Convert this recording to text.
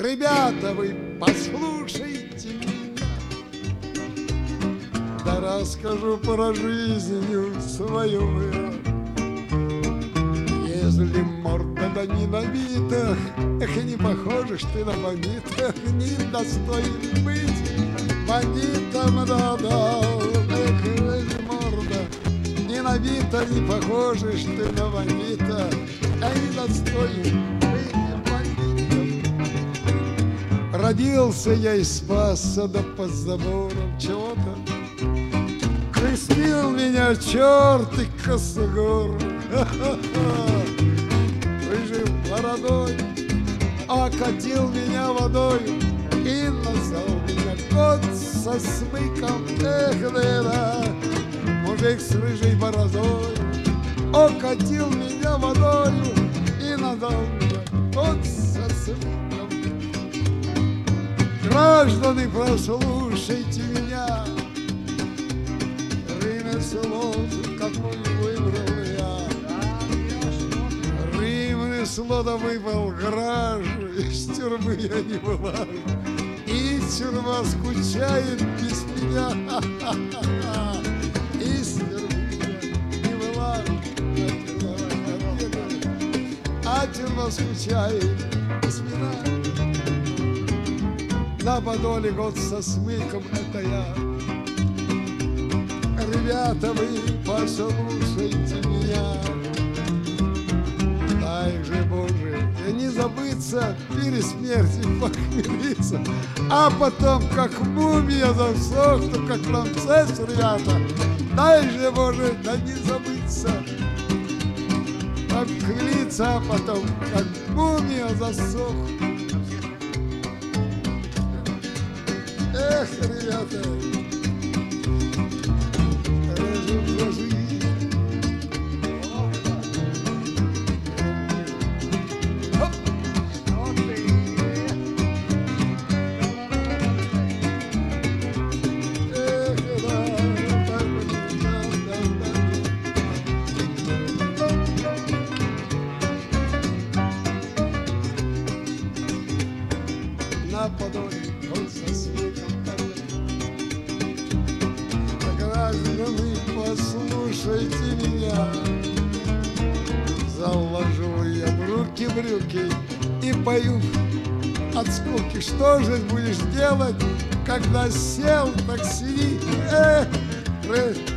Ребята, вы послушайте меня, да расскажу про жизнь свою я. Если морда да не на видах, эх, не похожешь ты на бандитах, не достоин быть бандитом, да-да. Эх, если морда не на видах, не похожешь ты на бандита, а не достоин быть бандитом. Родился я и спасся, да под забором чего-то крестил меня черт и косогор. Рыжий бородой окатил меня водой и назвал меня кот со смыком. Эх, да, мужик с рыжей бородой окатил меня водой и назвал меня кот со смыком. Граждане, прослушайте меня, ремесло, какое выбрал я. Ремесло да выпал граждан, из тюрьмы я не вылажу, и тюрьма скучает без меня. Из тюрьмы я не вылажу, а тюрьма скучает без меня. На Подоле год со смыком — это я. Ребята, вы послушайте меня, дай же, Боже, не забыться, перед смертью похмелиться, а потом, как мумия, засохну, как Рамсес, ребята, дай же, Боже, да не забыться, похмелиться, а потом, как мумия, засохну. Эх, ребята, на Подоле он со смехом. Граждане, послушайте меня, заложу я в руки брюки и пою от скуки. Что же будешь делать, когда сел, так сиди?